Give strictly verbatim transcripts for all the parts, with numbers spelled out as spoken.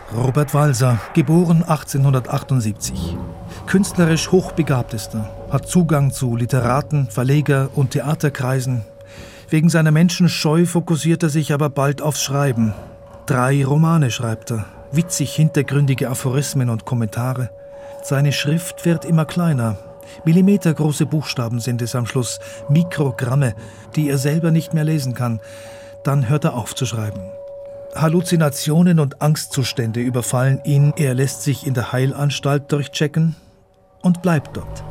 Robert Walser, geboren achtzehnhundertachtundsiebzig. Künstlerisch hochbegabtester, hat Zugang zu Literaten, Verleger- und Theaterkreisen. Wegen seiner Menschenscheu fokussiert er sich aber bald aufs Schreiben. Drei Romane schreibt er, witzig hintergründige Aphorismen und Kommentare. Seine Schrift wird immer kleiner. Millimetergroße Buchstaben sind es am Schluss, Mikrogramme, die er selber nicht mehr lesen kann. Dann hört er auf zu schreiben. Halluzinationen und Angstzustände überfallen ihn. Er lässt sich in der Heilanstalt durchchecken und bleibt dort.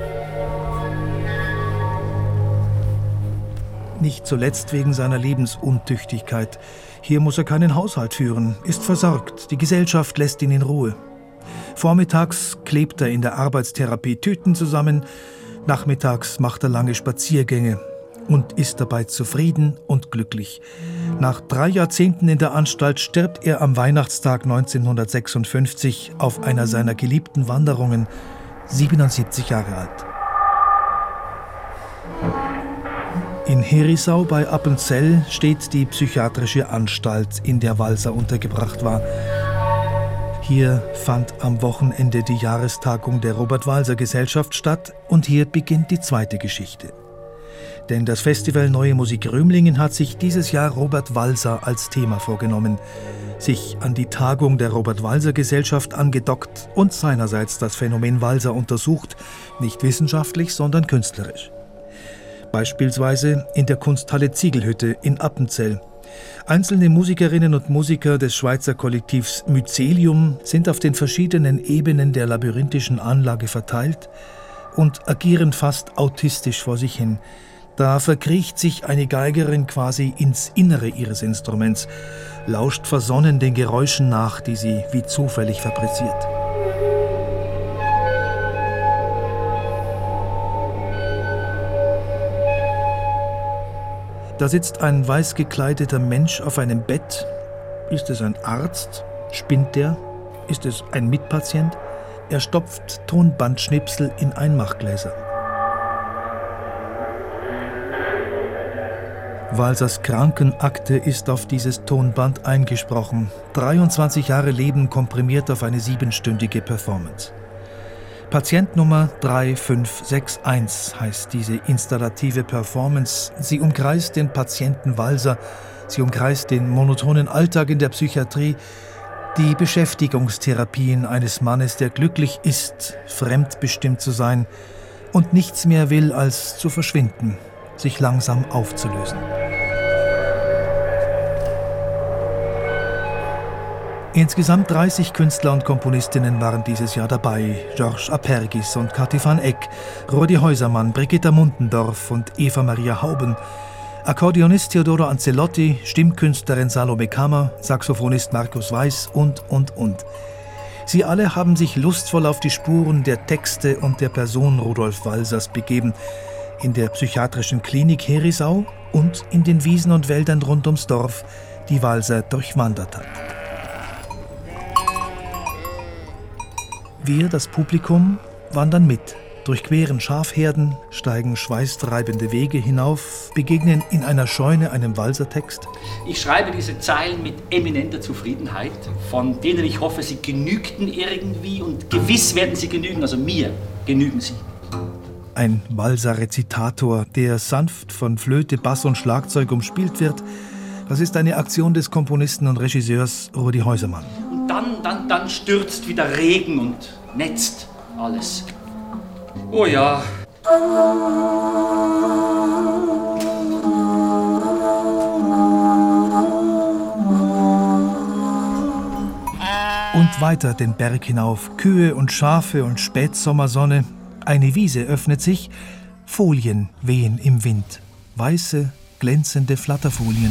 Nicht zuletzt wegen seiner Lebensuntüchtigkeit. Hier muss er keinen Haushalt führen, ist versorgt. Die Gesellschaft lässt ihn in Ruhe. Vormittags klebt er in der Arbeitstherapie Tüten zusammen, nachmittags macht er lange Spaziergänge und ist dabei zufrieden und glücklich. Nach drei Jahrzehnten in der Anstalt stirbt er am Weihnachtstag neunzehnhundertsechsundfünfzig auf einer seiner geliebten Wanderungen, siebenundsiebzig Jahre alt. In Herisau bei Appenzell steht die psychiatrische Anstalt, in der Walser untergebracht war. Hier fand am Wochenende die Jahrestagung der Robert-Walser-Gesellschaft statt und hier beginnt die zweite Geschichte. Denn das Festival Neue Musik Römlingen hat sich dieses Jahr Robert Walser als Thema vorgenommen, sich an die Tagung der Robert-Walser-Gesellschaft angedockt und seinerseits das Phänomen Walser untersucht, nicht wissenschaftlich, sondern künstlerisch. Beispielsweise in der Kunsthalle Ziegelhütte in Appenzell. Einzelne Musikerinnen und Musiker des Schweizer Kollektivs Mycelium sind auf den verschiedenen Ebenen der labyrinthischen Anlage verteilt und agieren fast autistisch vor sich hin. Da verkriecht sich eine Geigerin quasi ins Innere ihres Instruments, lauscht versonnen den Geräuschen nach, die sie wie zufällig fabriziert. Da sitzt ein weiß gekleideter Mensch auf einem Bett. Ist es ein Arzt? Spinnt der? Ist es ein Mitpatient? Er stopft Tonbandschnipsel in Einmachgläser. Walsers Krankenakte ist auf dieses Tonband eingesprochen. dreiundzwanzig Jahre Leben komprimiert auf eine siebenstündige Performance. Patientnummer drei fünf sechs eins heißt diese installative Performance. Sie umkreist den Patienten Walser, sie umkreist den monotonen Alltag in der Psychiatrie, die Beschäftigungstherapien eines Mannes, der glücklich ist, fremdbestimmt zu sein und nichts mehr will, als zu verschwinden, sich langsam aufzulösen. Insgesamt dreißig Künstler und Komponistinnen waren dieses Jahr dabei. Georges Apergis und Kathi van Eck, Rudi Häusermann, Brigitta Muntendorf und Eva Maria Hauben, Akkordeonist Teodoro Ancelotti, Stimmkünstlerin Salome Kammer, Saxophonist Markus Weiß und, und, und. Sie alle haben sich lustvoll auf die Spuren der Texte und der Person Rudolf Walsers begeben, in der psychiatrischen Klinik Herisau und in den Wiesen und Wäldern rund ums Dorf, die Walser durchwandert hat. Wir, das Publikum, wandern mit, durchqueren Schafherden, steigen schweißtreibende Wege hinauf, begegnen in einer Scheune einem Walser-Text. Ich schreibe diese Zeilen mit eminenter Zufriedenheit, von denen ich hoffe, sie genügten irgendwie und gewiss werden sie genügen, also mir genügen sie. Ein Walser-Rezitator, der sanft von Flöte, Bass und Schlagzeug umspielt wird, das ist eine Aktion des Komponisten und Regisseurs Rudi Häusermann. Und dann, dann, dann stürzt wieder Regen und netzt alles. Oh ja. Und weiter den Berg hinauf, Kühe und Schafe und Spätsommersonne. Eine Wiese öffnet sich, Folien wehen im Wind, weiße, glänzende Flatterfolien.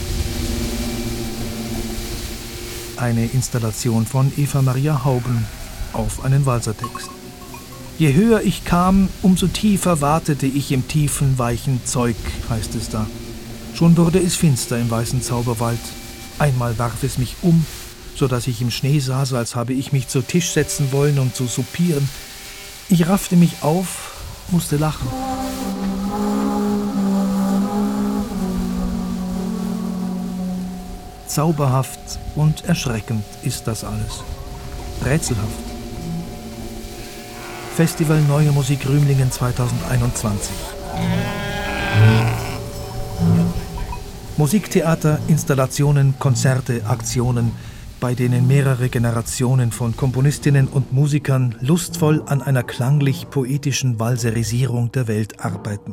Eine Installation von Eva Maria Hauben auf einen Walser-Text. Je höher ich kam, umso tiefer wartete ich im tiefen, weichen Zeug, heißt es da. Schon wurde es finster im weißen Zauberwald. Einmal warf es mich um, so dass ich im Schnee saß, als habe ich mich zu Tisch setzen wollen, um zu soupieren. Ich raffte mich auf, musste lachen. Zauberhaft und erschreckend ist das alles. Rätselhaft. Festival Neue Musik Rümlingen zweitausendeinundzwanzig. Musiktheater, Installationen, Konzerte, Aktionen, bei denen mehrere Generationen von Komponistinnen und Musikern lustvoll an einer klanglich-poetischen Valserisierung der Welt arbeiten.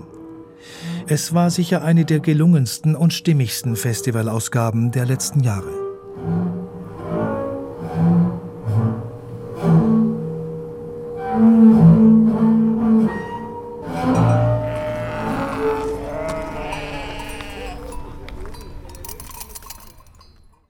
Es war sicher eine der gelungensten und stimmigsten Festivalausgaben der letzten Jahre.